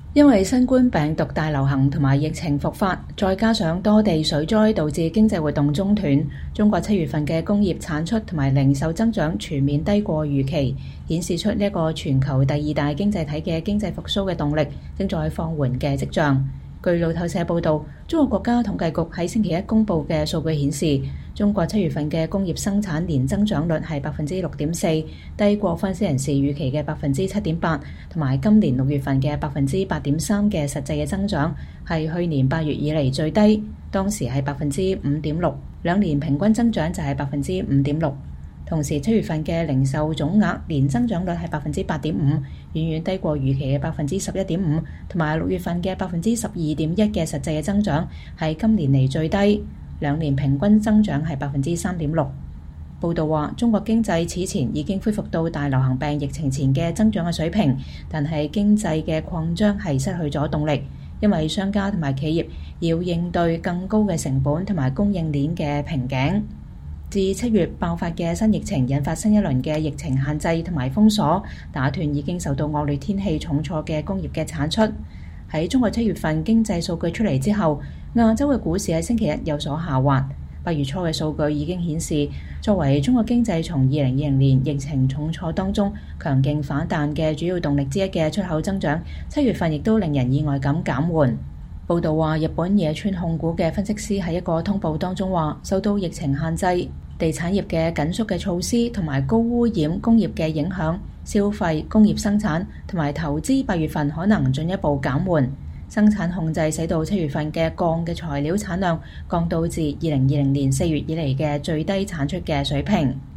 因為新冠病毒大流行同埋疫情復發，再加上多地水災導致經濟活動中斷，中國7月份嘅工業產出同埋零售增長全面低過預期，顯示出呢一個全球第2大經濟體嘅經濟復甦嘅動力正在放緩嘅跡象。據路透社報導，中國國家統計局喺星期一公佈嘅數據顯示，中國7月份嘅工業生產年增長率係6.4%，低過分析人士預期嘅7.8%，同埋今年6月份嘅8.3%嘅實際嘅增長係去年8月以嚟最低，當時係5.6%，兩年平均增長就係5.6%。同時7月份嘅零售總額年增長率係8.5%，遠遠低過預期嘅11.5%，同埋6月份嘅12.1%嘅實際嘅增長係今年嚟最低，兩年平均增長係3.6%。報道話，中國經濟此前已經恢復到大流行病疫情前嘅增長嘅水平，但係經濟嘅擴張係失去咗動力，因為商家同埋企業要應對更高嘅成本同埋供應鏈嘅瓶頸。自7月爆發嘅新疫情引發新一輪嘅疫情限制同埋封鎖，打斷已經受到惡劣天氣重挫嘅工業嘅產出。喺中國7月份經濟數據出嚟之後，亞洲嘅股市喺星期一有所下滑。8月初嘅數據已經顯示，作為中國經濟從2020年疫情重挫當中強勁反彈嘅主要動力之一嘅出口增長，7月份亦都令人意外咁減緩。報道話，日本野村控股嘅分析師喺一個通報當中話，受到疫情限制、地產業嘅緊縮嘅措施同埋高污染工業嘅影響，消費、工業生產同埋投資8月份可能進一步減緩。生產控制使到7月份嘅鋼嘅材料產量降到至2020年4月以嚟嘅最低產出嘅水平。